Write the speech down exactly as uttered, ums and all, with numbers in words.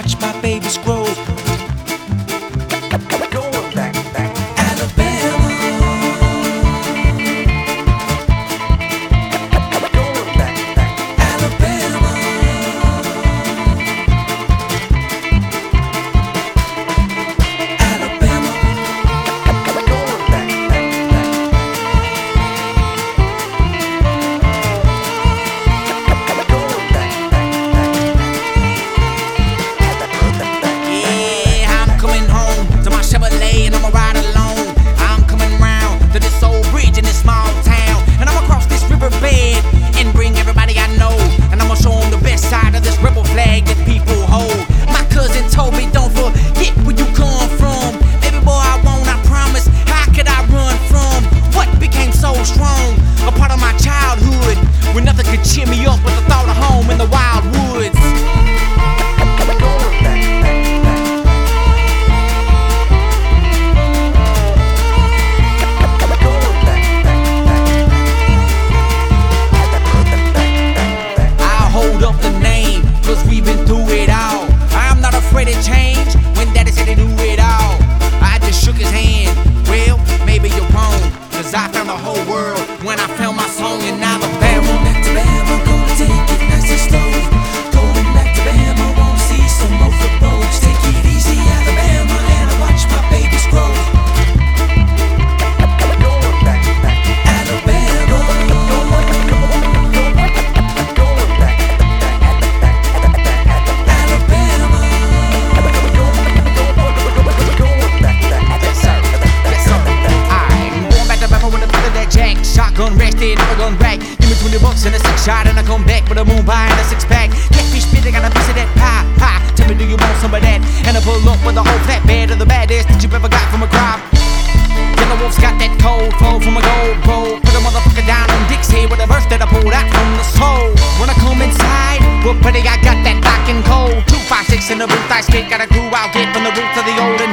watch my babies grow. Going back, back, Alabama. Going back, back, Alabama. Alabama. Going back, back, Yeah, I'm coming home to my Chevrolet and I'ma ride alone. I'm coming round to this old bridge in this small town, and I'ma cross this riverbed and bring everybody I know, and I'ma show them the best side of this rebel flag that people hold. My cousin told me don't forget where you come from. Baby boy, I won't, I promise. How could I run from what became so strong? A part of my childhood when nothing could cheer me up with the thought of home in the wild woods. Hold up the name, cause we've been through it all. I'm not afraid to change when daddy said he knew it all. I just shook his hand. Well, maybe you're wrong, cause I found the whole world when I found my song in Alabama. going back to Bama, gonna take it nice and slow. Going back to Bama, wanna see some more footballs. Take it easy, Alabama, and I watch my babies grow. Going back, back, Alabama. Going back, Alabama. Going back, Yes, sir. Yes, sir. I'm going back to Bama with a brother that jack. Shotgun rested, never gone back. Give me twenty bucks and a six shot, and I come back with a moon pie and a six pack. Catfish spit, I got a piece of that pie, pie. Tell me, do you want some of that? And I pull up with a whole flatbed of the baddest that you've ever got from a crop. Yellow Wolf's got that cold fold from a gold bowl. Put a motherfucker down on Dick's head with a verse that I pulled out from the soul. When I come inside, well, buddy, I got that lock and cold. Two, five, six in the booth, I skate, got a crew I'll get from the roots of the old